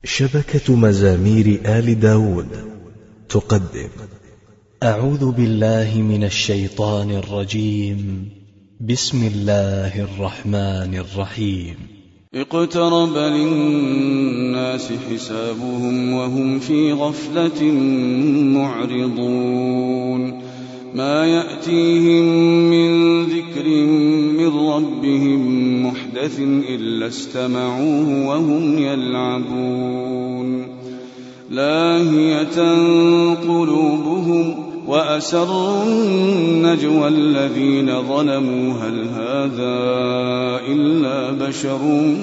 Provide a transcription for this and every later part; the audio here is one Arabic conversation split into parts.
شبكة مزامير آل داود تقدم أعوذ بالله من الشيطان الرجيم. بسم الله الرحمن الرحيم. اقترب للناس حسابهم وهم في غفلة معرضون ما يأتيهم من ذكر من ربهم محدث إلا استمعوه وهم يلعبون لاهية قلوبهم وأسروا النجوى الذين ظلموا هل هذا إلا بشر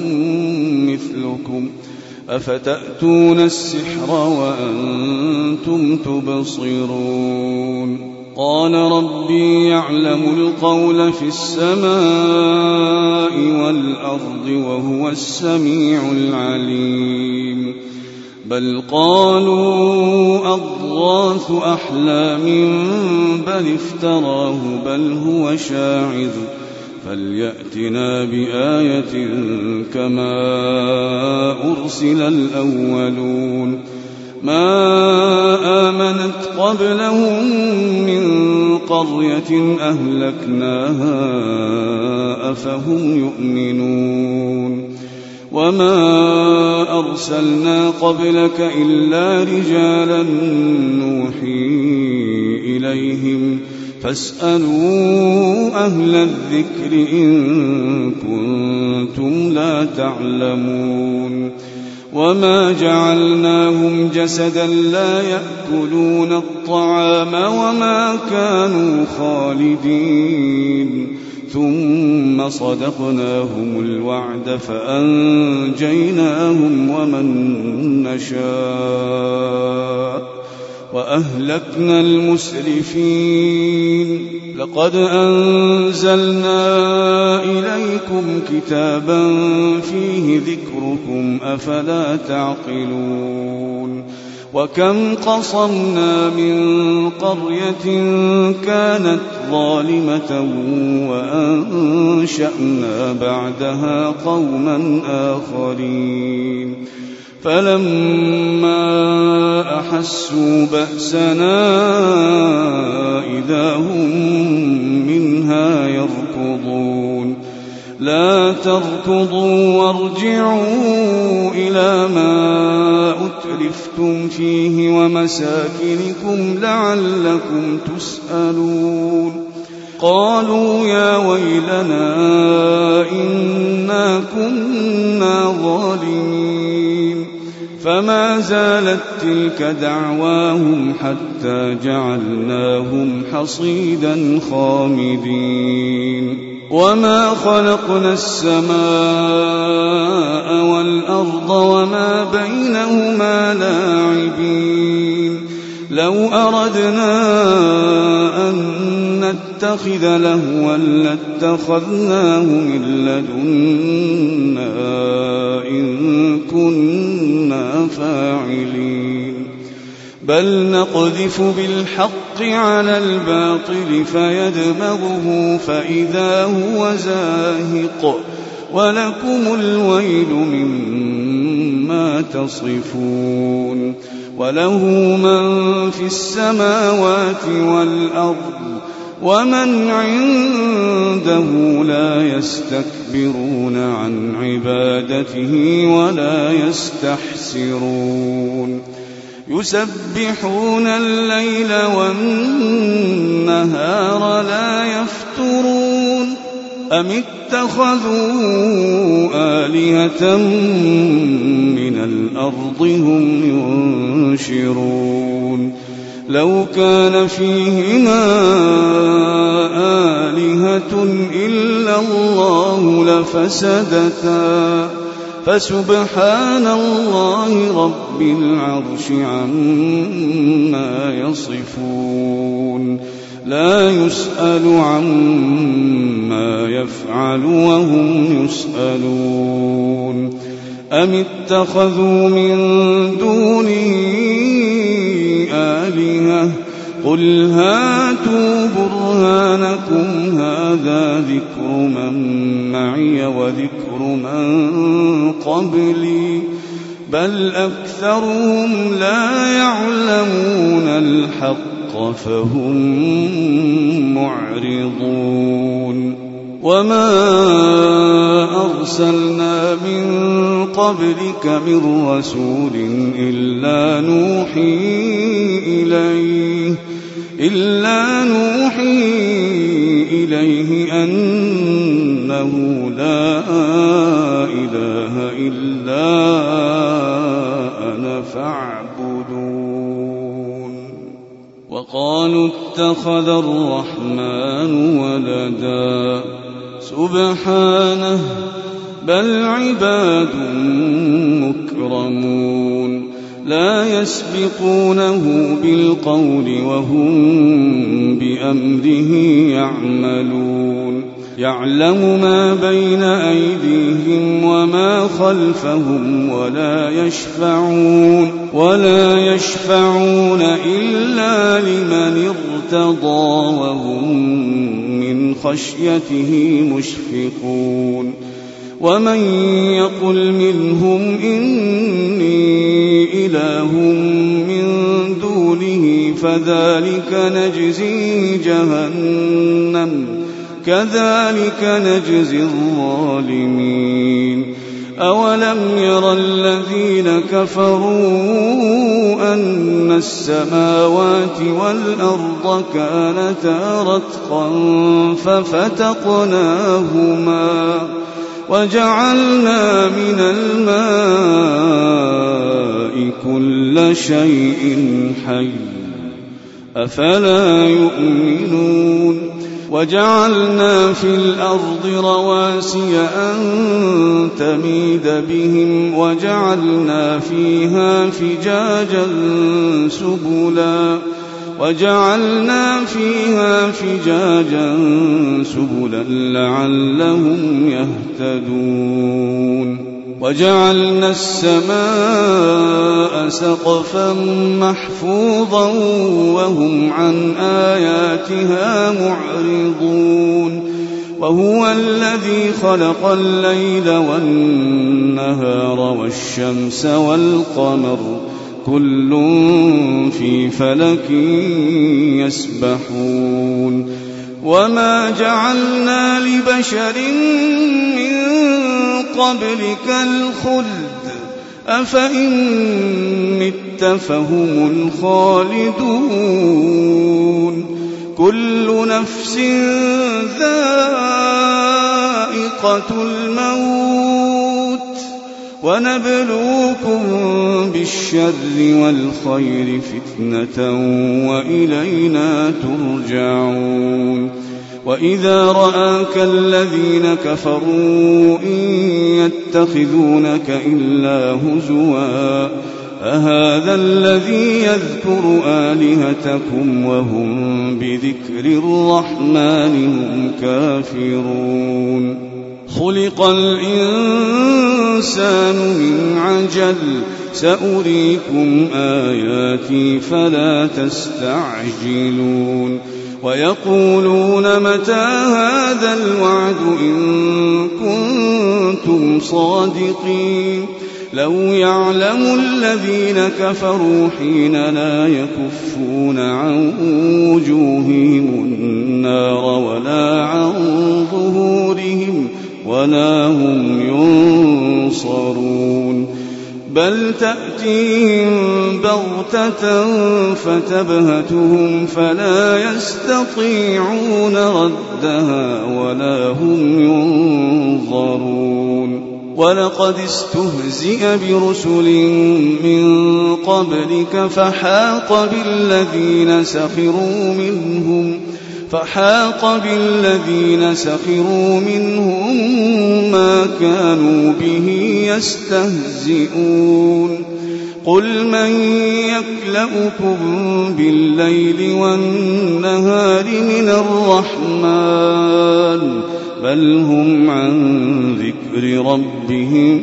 مثلكم أفتأتون السحر وأنتم تبصرون قال ربي يعلم القول في السماء والأرض وهو السميع العليم بل قالوا أضغاث أحلام بل افتراه بل هو شاعر فليأتنا بآية كما أرسل الأولون ما آمنت قبلهم من قرية أهلكناها أفهم يؤمنون وما أرسلنا قبلك إلا رجالا نوحي إليهم فاسألوا أهل الذكر إن كنتم لا تعلمون وما جعلناهم جسدا لا يأكلون الطعام وما كانوا خالدين ثم صدقناهم الوعد فأنجيناهم ومن نشاء وأهلكنا المسرفين لقد أنزلنا إليكم كتابا فيه ذكركم أفلا تعقلون وكم قصمنا من قرية كانت ظالمة وأنشأنا بعدها قوما آخرين فلما أحسوا بأسنا إذا هم منها يركضون لا تركضوا وارجعوا إلى ما أترفتم فيه ومساكنكم لعلكم تسألون قالوا يا ويلنا إنا كنا ظالمين فما زالت تلك دعواهم حتى جعلناهم حصيدا خامدين وما خلقنا السماء والأرض وما بينهما لاعبين لو أردنا أن نتخذ لهوا لاتخذناه من لدنا إن كنا فاعلين بل نقذف بالحق على الباطل فيدمغه فإذا هو زاهق ولكم الويل مما تصفون وله من في السماوات والأرض ومن عنده لا يستكبرون عن عبادته ولا يستحسرون يسبحون الليل والنهار لا يفترون أم اتخذوا آلهة من الأرض هم ينشرون لو كان فيهما آلهة إلا الله لفسدتا فسبحان الله رب العرش عما يصفون لا يسأل عما يفعل وهم يسألون أم اتخذوا من دونه آلهة قل هاتوا برهانكم هذا ذكر من معي وذكر من قبلي بل أكثرهم لا يعلمون الحق فهم معرضون وما أرسلنا من قبلك من رسول إلا نوحي إليه أنه لا إله إلا أنا فاعبدون وقالوا اتخذ الرحمن ولدا سبحانه بل عباد مكرمون لا يسبقونه بالقول وهم بأمره يعملون يعلم ما بين أيديهم وما خلفهم ولا يشفعون إلا لمن ارتضى وهم من خشيته مشفقون ومن يقل منهم إني إله من دونه فذلك نجزيه جهنم كذلك نجزي الظالمين أولم ير الذين كفروا أن السماوات والأرض كانتا رتقا ففتقناهما وجعلنا من الماء كل شيء حي أفلا يؤمنون وجعلنا في الأرض رواسي أن تميد بهم وجعلنا فيها فجاجا سبلا لعلهم يهتدون وجعلنا السماء سقفا محفوظا وهم عن آياتها معرضون وهو الذي خلق الليل والنهار والشمس والقمر كل في فلك يسبحون وما جعلنا لبشر من قبلك الخلد أفإن مت فهم الخالدون كل نفس ذائقة الموت ونبلوكم بالشر والخير فتنة وإلينا ترجعون وإذا رآك الذين كفروا إن يتخذونك إلا هزوا أهذا الذي يذكر آلهتكم وهم بذكر الرحمن هم كافرون خلق الإنسان من عجل سأريكم آياتي فلا تستعجلون ويقولون متى هذا الوعد إن كنتم صادقين لو يعلم الذين كفروا حين لا يكفون عن وجوههم النار ولا عن ظهورهم ولا هم ينصرون بل تأتيهم بغتة فتبهتهم فلا يستطيعون ردها ولا هم ينظرون ولقد استهزئ برسل من قبلك فحاق بالذين سخروا منهم ما كانوا به يستهزئون قل من يكلؤكم بالليل والنهار من الرحمن بل هم عن ذكر ربهم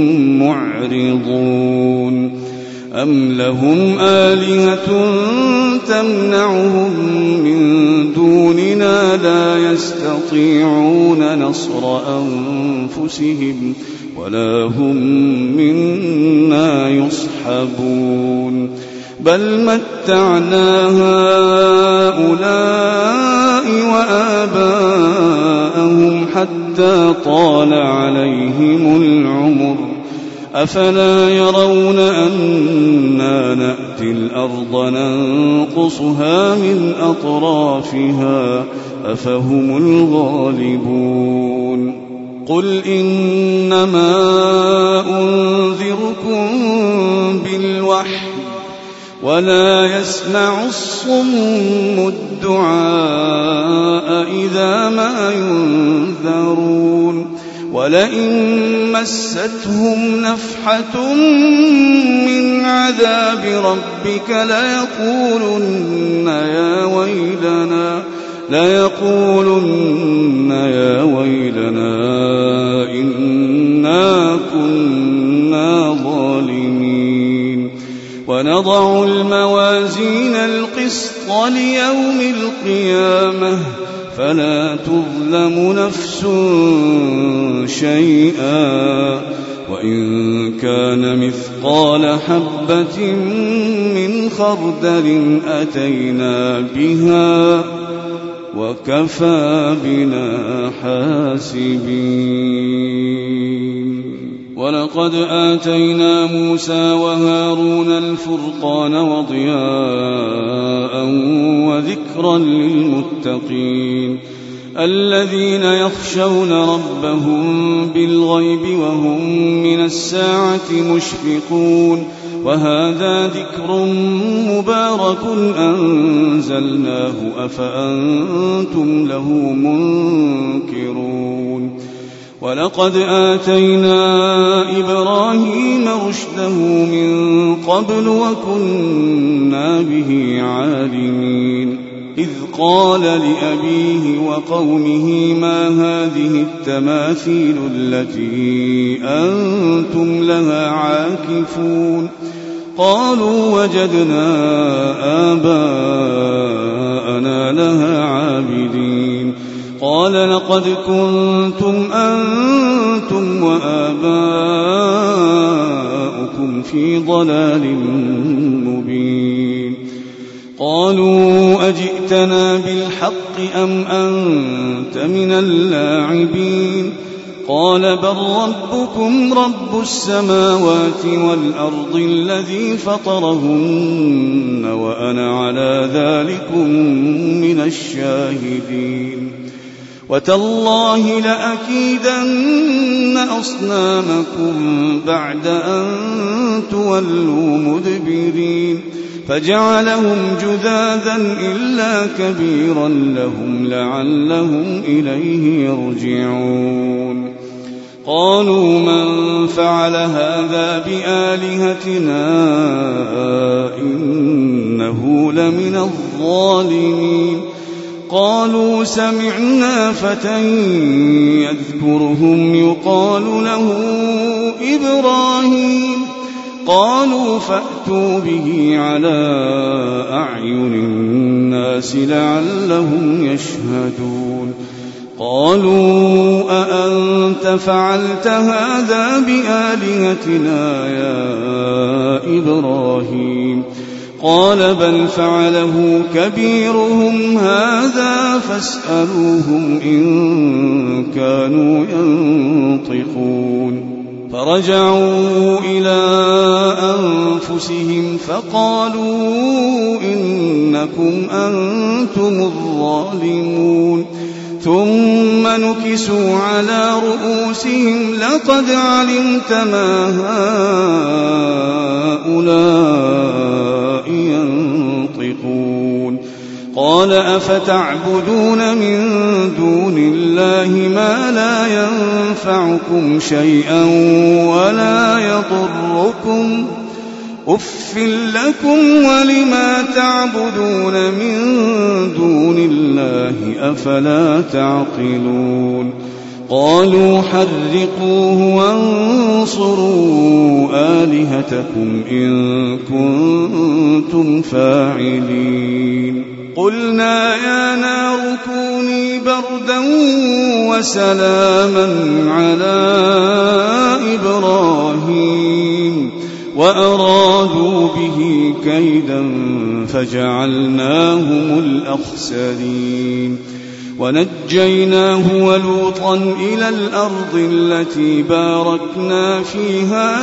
معرضون أم لهم آلهة تمنعهم من دوننا جنودنا لا يستطيعون نصر أنفسهم ولا هم منا يصحبون بل متعنا هؤلاء وآباءهم حتى طال عليهم العمر أفلا يرون أنا نأتي الأرض ننقصها من أطرافها أفهم الغالبون قل إنما أنذركم بالوحي ولا يسمع الصم الدعاء إذا ما ينذرون ولئن مستهم نفحة من عذاب ربك ليقولن يا ويلنا إنا كنا ظالمين ونضع الموازين القسط ليوم القيامة فلا تظلم نفس شيئا وإن كان مثقال حبة من خردل أتينا بها وكفى بنا حاسبين ولقد آتينا موسى وهارون الفرقان وضياء وذكرا للمتقين الذين يخشون ربهم بالغيب وهم من الساعة مشفقون وهذا ذكر مبارك أنزلناه أفأنتم له منكرون ولقد آتينا إبراهيم رشده من قبل وكنا به عالمين إذ قال لأبيه وقومه ما هذه التماثيل التي أنتم لها عاكفون قالوا وجدنا آباءنا لها عابدين قال لقد كنتم أنتم وآباؤكم في ضلال مبين قالوا أجئتنا بالحق أم أنت من اللاعبين قال بل ربكم رب السماوات والأرض الذي فطرهن وأنا على ذلكم من الشاهدين وتالله لأكيدن أصنامكم بعد أن تولوا مدبرين فجعلهم جذاذا إلا كبيرا لهم لعلهم إليه يرجعون قالوا من فعل هذا بآلهتنا إنه لمن الظالمين قالوا سمعنا فتى يذكرهم يقال له إبراهيم قالوا فأتوا به على أعين الناس لعلهم يشهدون قالوا أأنت فعلت هذا بآلهتنا يا إبراهيم قال بل فعله كبيرهم هذا فاسألوهم إن كانوا ينطقون فرجعوا إلى أنفسهم فقالوا إنكم أنتم الظالمون ثم نكسوا على رؤوسهم لقد علمت ما هؤلاء ينطقون قال أفتعبدون من دون الله ما لا ينفعكم شيئا ولا يضركم أف لكم ولما تعبدون من دون الله أفلا تعقلون قالوا حرقوه وانصروا آلهتكم إن كنتم فاعلين قلنا يا نار كوني بردا وسلاما على إبراهيم وأرادوا به كيدا فجعلناهم الأخسرين ونجيناه ولوطا إلى الأرض التي باركنا فيها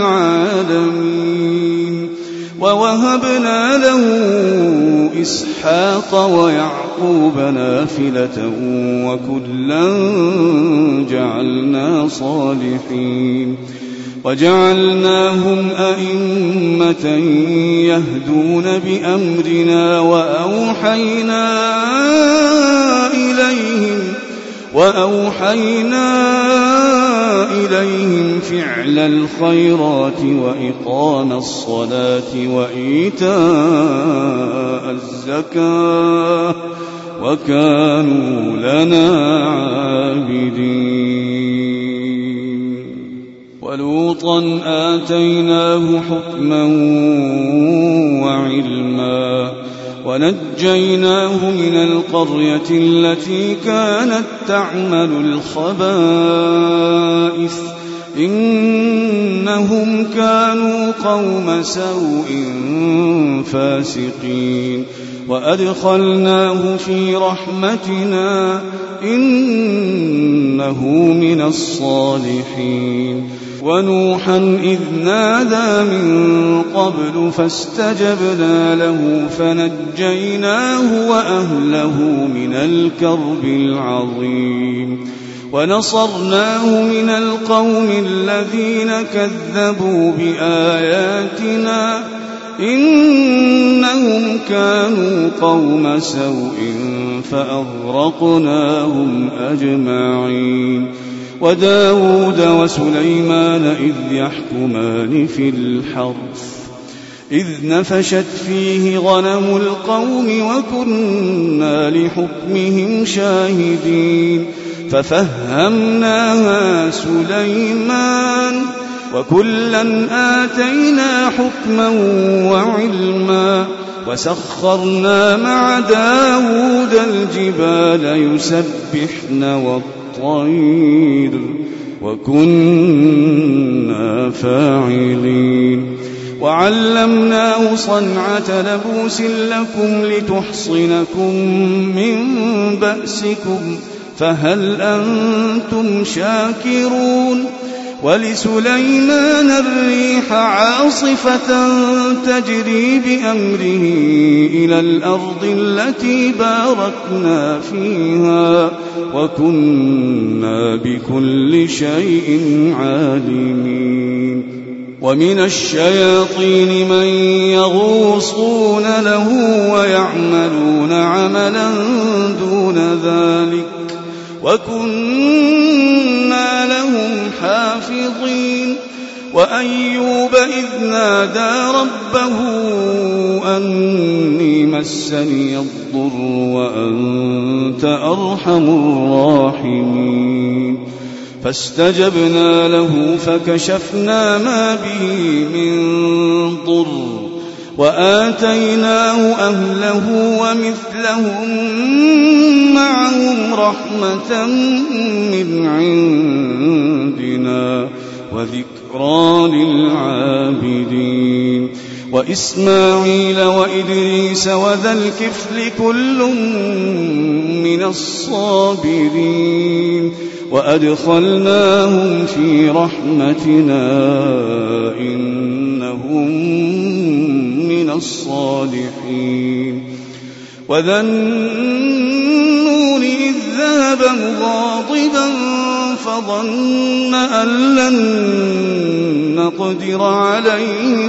للعالمين ووهبنا له إسحاق ويعقوب نافلة وكلا جعلنا صالحين وجعلناهم أئمة يهدون بأمرنا وأوحينا إليهم فعل الخيرات وإقام الصلاة وإيتاء الزكاة وكانوا لنا عابدين ولوطا آتيناه حكما وعلما ونجيناه من القرية التي كانت تعمل الخبائث إنهم كانوا قوم سوء فاسقين وأدخلناه في رحمتنا إنه من الصالحين ونوحا إذ نادى من قبل فاستجبنا له فنجيناه وأهله من الكرب العظيم ونصرناه من القوم الذين كذبوا بآياتنا إنهم كانوا قوم سوء فأغرقناهم أجمعين وداود وسليمان إذ يحكمان في الحرث إذ نفشت فيه غنم القوم وكنا لحكمهم شاهدين ففهمناها سليمان وكلا آتينا حكما وعلما وسخرنا مع داود الجبال يسبحن والطير وكنا فاعلين وعلمناه صنعة لبوس لكم لتحصنكم من بأسكم فهل أنتم شاكرون ولسليمان الريح عاصفة تجري بأمره إلى الأرض التي باركنا فيها وكنا بكل شيء عالمين ومن الشياطين من يغوصون له ويعملون عملا دون ذلك وكنا لهم حافظين وأيوب إذ نادى ربه أني مسني الضر وأنت أرحم الراحمين فاستجبنا له فكشفنا ما به من ضر وآتيناه أهله ومثلهم معهم رحمة من عندنا وذكرى للعابدين وإسماعيل وإدريس وذا الكفل كل من الصابرين وأدخلناهم في رحمتنا إنهم من الصالحين وذا النون إذ ذهب مغاضبا فظن أن لن نقدر عليه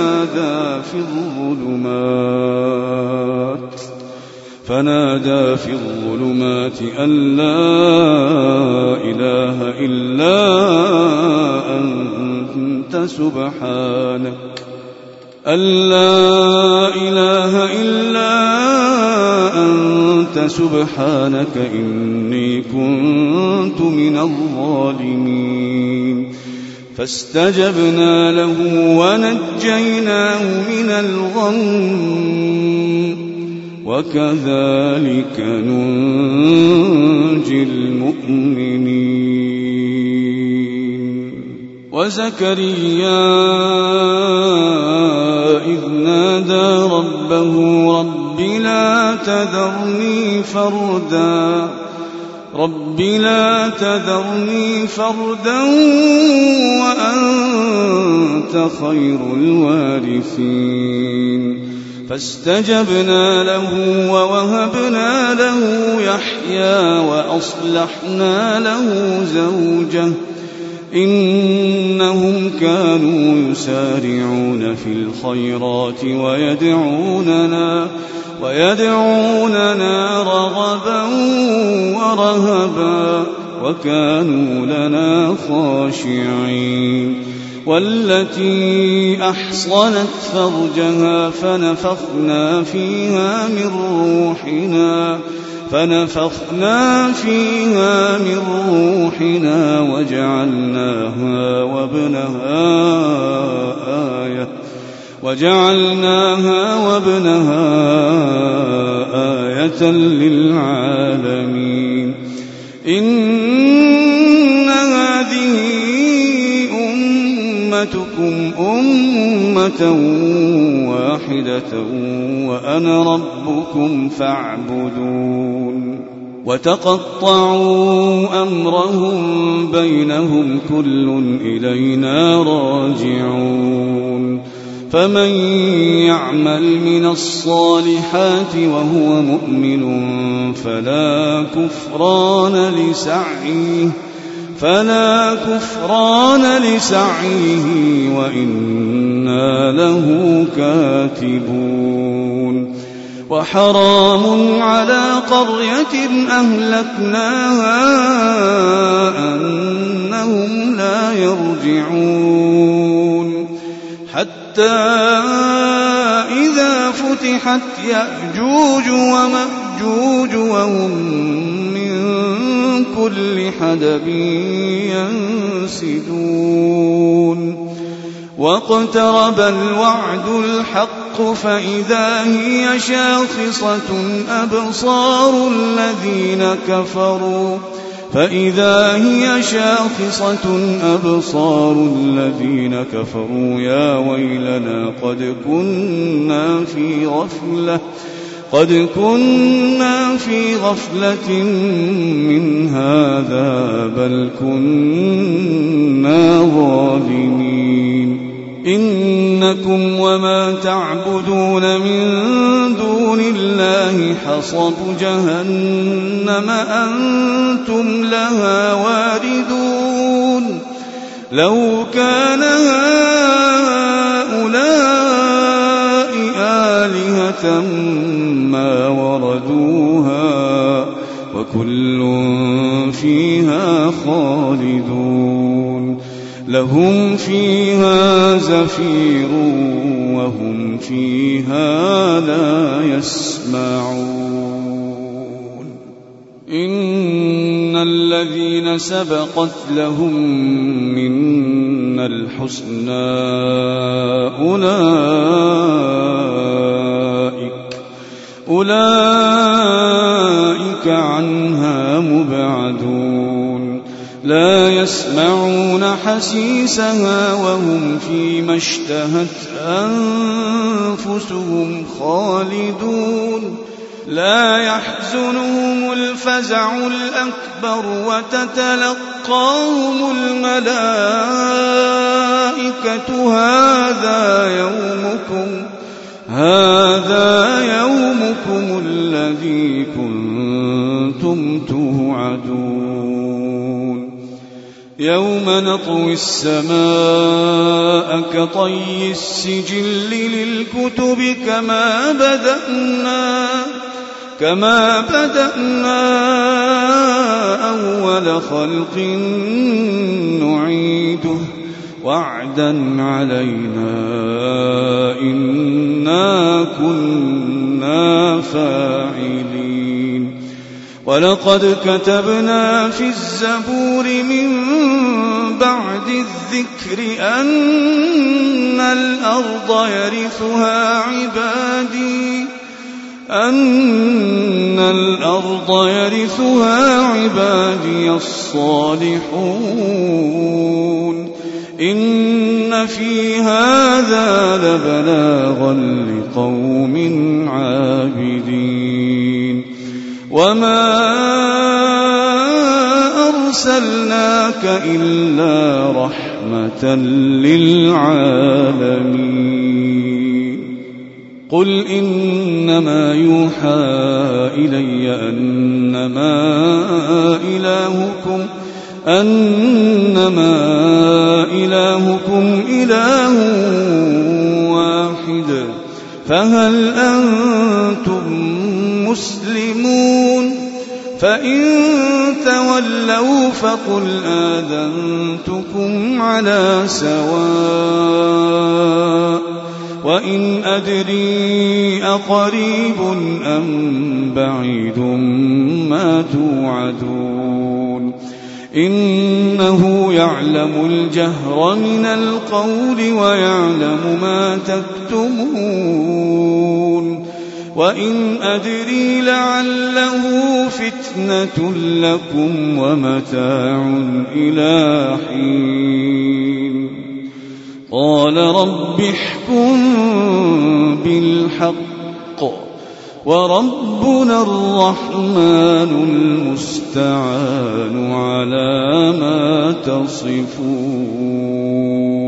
فنادى في الظلمات أن لا إله إلا أنت سبحانك إني كنت من الظالمين فاستجبنا له ونجيناه من الغم وكذلك ننجي المؤمنين. وزكريا إذ نادى ربه رب لا تذرني فردا وأنت خير الوارثين. فاستجبنا له ووهبنا له يحيى وأصلحنا له زوجه إنهم كانوا يسارعون في الخيرات ويدعوننا رغبا ورهبا وكانوا لنا خاشعين. والتي أحصنت فرجها فنفخنا فيها من روحنا وجعلناها وابنها آية للعالمين. إن هذه أمتكم أمة واحدة وأنا ربكم فاعبدون. وتقطعوا أمرهم بينهم كل إلينا راجعون. فمن يعمل من الصالحات وهو مؤمن فلا كفران لسعيه وإنا له كاتبون. وحرام على قرية أهلكناها أنهم لا يرجعون حتى إذا فتحت يأجوج ومأجوج وهم من كل حدب ينسلون. واقترب الوعد الحق فإذا هي شاخصة أبصار الذين كفروا يا ويلنا قد كنا في غفلة من هذا بل كنا ظالمين. إنكم وما تعبدون من دون الله حصب جهنم أنتم لها واردون. لو كان هؤلاء آلهة ما وردوها وكل فيها خالدون. لهم فيها زفير وهم فيها لا يسمعون. إن الذين سبقت لهم منا الحسنى أولئك عنها مبعدون. لا يسمعون حسيسها وهم فيما اشتهت أنفسهم خالدون. لا يحزنهم الفزع الأكبر وتتلقاهم الملائكة هذا يومكم الذي كنتم توعدون. يوم نطوي السماء كطي السجل للكتب كما بدأنا أول خلق نعيده وعدا علينا إنا كنا فاعلين. ولقد كتبنا في الزبور من بعد الذكر أن الأرض يرثها عبادي أن الأرض يرثها عبادي الصالحون إن في هذا لبلاغا لقوم عابدين وما أرسلناك إلا رحمة للعالمين قل إنما يوحى إلي أنما إلهكم إله واحد فهل أنتم مسلمون فإن تولوا فقل آذنتكم على سواء وإن أدري أقريب أم بعيد ما توعدون إنه يعلم الجهر من القول ويعلم ما تكتمون وإن أدري لعله فتنة لكم ومتاع إلى حين قال رب احكم بالحق وربنا الرحمن المستعان على ما تصفون